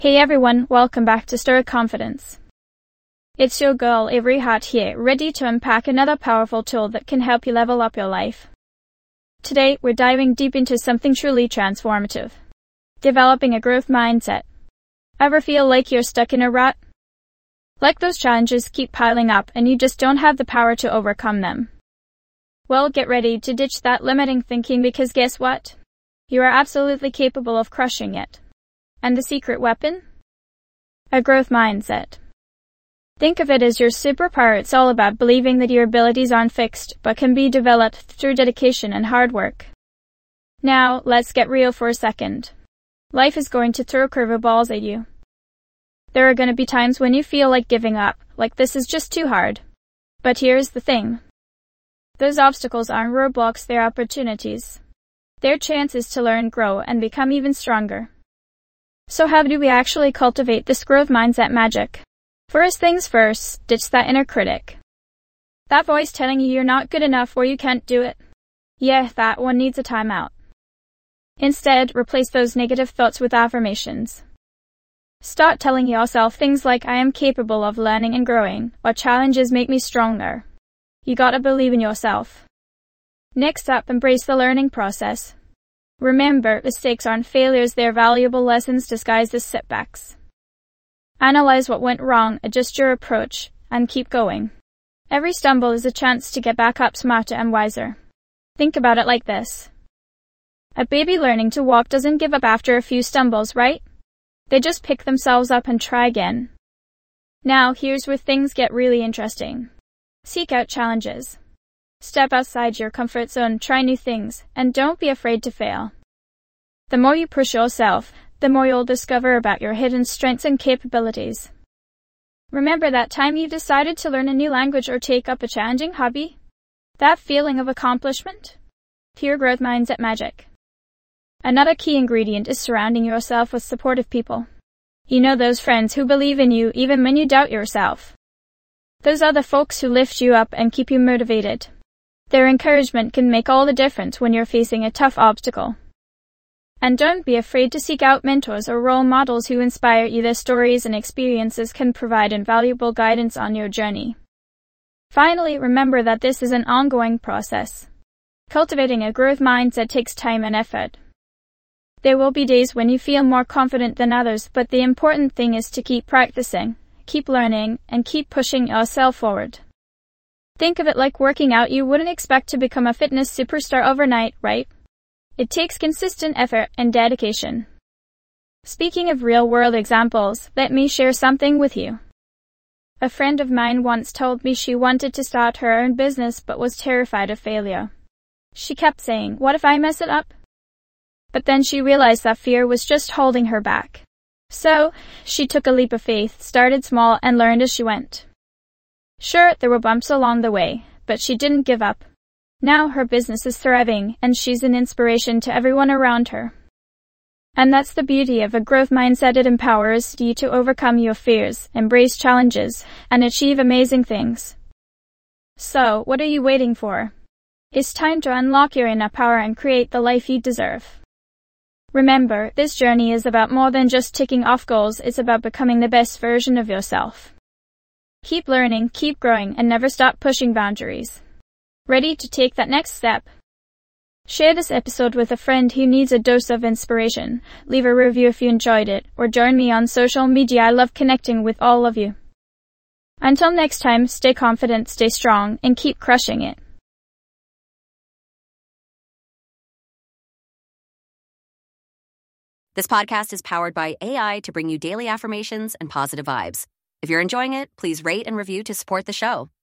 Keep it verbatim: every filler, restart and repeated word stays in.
Hey everyone, welcome back to Stir Confidence. It's your girl Avery Hart here, ready to unpack another powerful tool that can help you level up your life. Today, we're diving deep into something truly transformative. Developing a growth mindset. Ever feel like you're stuck in a rut? Like those challenges keep piling up and you just don't have the power to overcome them. Well, get ready to ditch that limiting thinking because guess what? You are absolutely capable of crushing it. And the secret weapon? A growth mindset. Think of it as your superpower. It's all about believing that your abilities aren't fixed, but can be developed through dedication and hard work. Now, let's get real for a second. Life is going to throw curveballs at you. There are going to be times when you feel like giving up, like this is just too hard. But here's the thing. Those obstacles aren't roadblocks, they're opportunities. They're chances to learn, grow, and become even stronger. So how do we actually cultivate this growth mindset magic? First things first, ditch that inner critic. That voice telling you you're not good enough or you can't do it. Yeah, that one needs a timeout. Instead, replace those negative thoughts with affirmations. Start telling yourself things like I am capable of learning and growing, or challenges make me stronger. You gotta believe in yourself. Next up, embrace the learning process. Remember, mistakes aren't failures, they're valuable lessons disguised as setbacks. Analyze what went wrong, adjust your approach, and keep going. Every stumble is a chance to get back up smarter and wiser. Think about it like this. A baby learning to walk doesn't give up after a few stumbles, right? They just pick themselves up and try again. Now, here's where things get really interesting. Seek out challenges. Step outside your comfort zone, try new things, and don't be afraid to fail. The more you push yourself, the more you'll discover about your hidden strengths and capabilities. Remember that time you decided to learn a new language or take up a challenging hobby? That feeling of accomplishment? Pure growth mindset magic. Another key ingredient is surrounding yourself with supportive people. You know those friends who believe in you even when you doubt yourself. Those are the folks who lift you up and keep you motivated. Their encouragement can make all the difference when you're facing a tough obstacle. And don't be afraid to seek out mentors or role models who inspire you. Their stories and experiences can provide invaluable guidance on your journey. Finally, remember that this is an ongoing process. Cultivating a growth mindset takes time and effort. There will be days when you feel more confident than others, but the important thing is to keep practicing, keep learning, and keep pushing yourself forward. Think of it like working out. You wouldn't expect to become a fitness superstar overnight, right? It takes consistent effort and dedication. Speaking of real-world examples, let me share something with you. A friend of mine once told me she wanted to start her own business but was terrified of failure. She kept saying, "What if I mess it up?" But then she realized that fear was just holding her back. So, she took a leap of faith, started small, and learned as she went. Sure, there were bumps along the way, but she didn't give up. Now her business is thriving, and she's an inspiration to everyone around her. And that's the beauty of a growth mindset. It empowers you to overcome your fears, embrace challenges, and achieve amazing things. So, what are you waiting for? It's time to unlock your inner power and create the life you deserve. Remember, this journey is about more than just ticking off goals, it's about becoming the best version of yourself. Keep learning, keep growing, and never stop pushing boundaries. Ready to take that next step? Share this episode with a friend who needs a dose of inspiration. Leave a review if you enjoyed it, or join me on social media. I love connecting with all of you. Until next time, stay confident, stay strong, and keep crushing it. This podcast is powered by A I to bring you daily affirmations and positive vibes. If you're enjoying it, please rate and review to support the show.